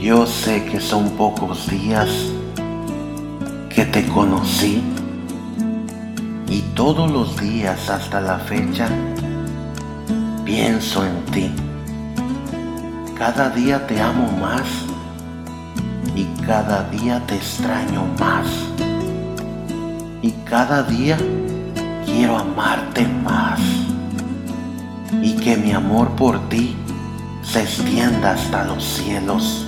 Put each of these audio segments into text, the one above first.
Yo sé que son pocos días que te conocí y todos los días hasta la fecha pienso en ti. Cada día te amo más y cada día te extraño más y cada día quiero amarte más y que mi amor por ti se extienda hasta los cielos.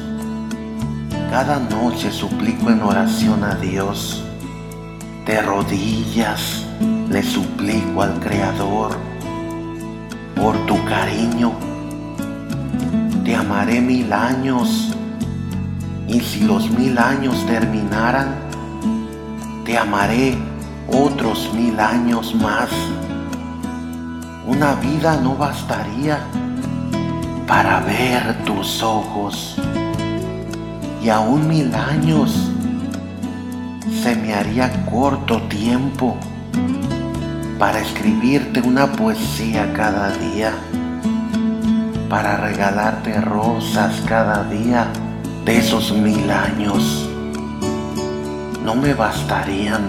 Cada noche suplico en oración a Dios, de rodillas le suplico al Creador, por tu cariño te amaré 1000 años, y si los 1000 años terminaran, te amaré otros 1000 años más. Una vida no bastaría para ver tus ojos, y aún 1000 años se me haría corto tiempo para escribirte una poesía cada día, para regalarte rosas cada día de esos 1000 años. No me bastarían,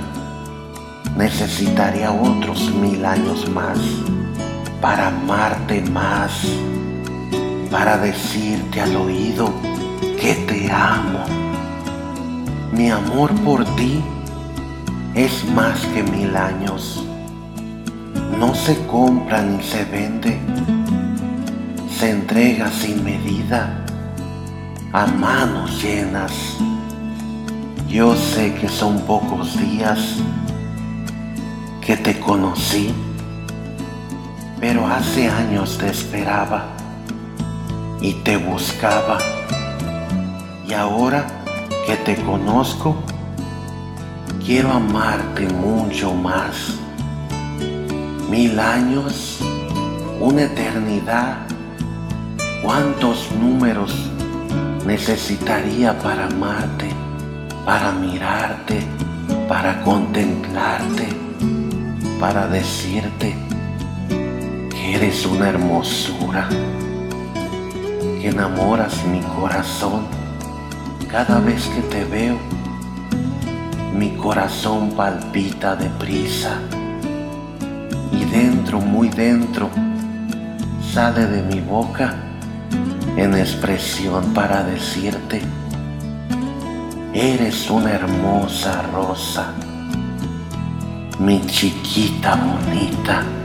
necesitaría otros 1000 años más para amarte más, para decirte al oído que te amo. Mi amor por ti es más que 1000 años. No se compra ni se vende, se entrega sin medida, a manos llenas. Yo sé que son pocos días que te conocí, pero hace años te esperaba y te buscaba. Y ahora que te conozco, quiero amarte mucho más. 1000 años, una eternidad. ¿Cuántos números necesitaría para amarte, para mirarte, para contemplarte, para decirte que eres una hermosura, que enamoras mi corazón? Cada vez que te veo, mi corazón palpita deprisa y dentro, muy dentro, sale de mi boca en expresión para decirte: eres una hermosa rosa, mi chiquita bonita.